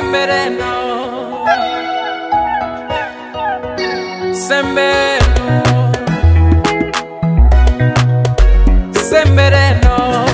Sembereno, Sembereno, Sembereno,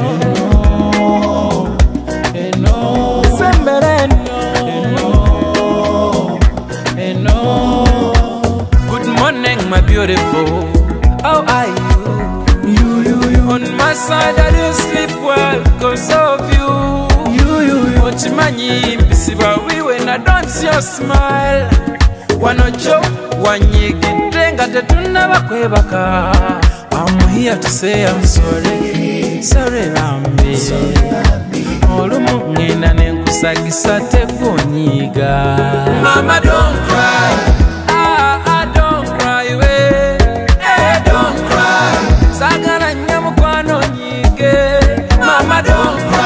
Sembereno. Good morning, my beautiful. How are you? On my side, I didn't sleep well because of you. Ochimanyi bisiba we when I don't see your smile. Wanocho wanyigide nga tetunaba kwebaka. I'm here to say I'm sorry. Sorry Rambi. Olumu ngenda nenkusagisa tekunyiga. Mama don't cry. Don't cry away. Don't cry. Sagala nyamukwano nyige. Mama don't cry.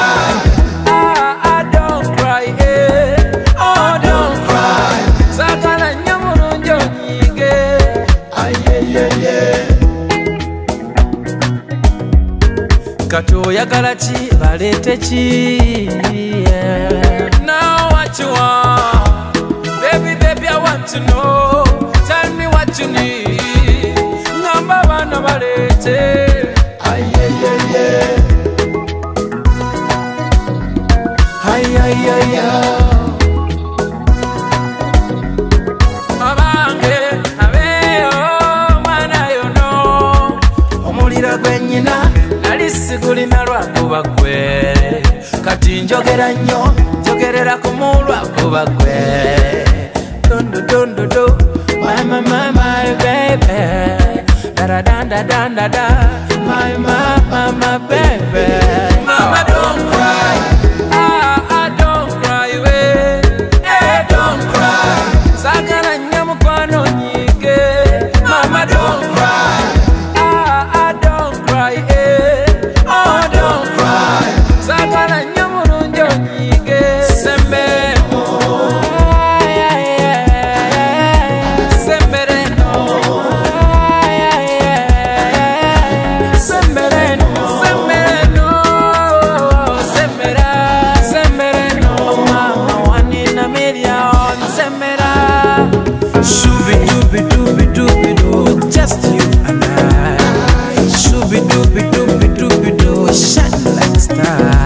Kato oyagala ki balete ki Now what you want Baby, baby, I want to know Tell me what you need Ngamba bana balete Abange, abeyo, mwana yono Omulira gwenyina Sigulina lwakuba gwe Kati njogera nnyo njogerera ku mulwakuba gwe Dondo dondo do My mama my baby Da da da da da da My mama my baby Mama don't cry don't cry away don't cry Sagala nyamukwano nyige Mama don't cry don't cry Sagala nyamurunjo nyige Sembereno Sembereno Sembereno Sembereno Sembereno Mama one in a million Sembera Shooby dooby dooby dooby doo Just you and I Shooby dooby dooby dooby doo Shine like a star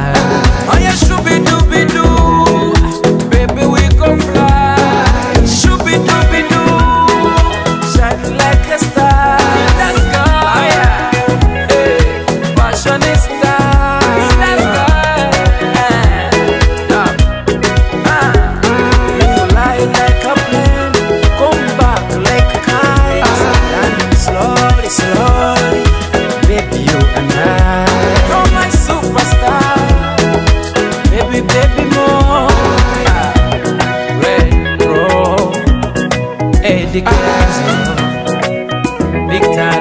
Big time.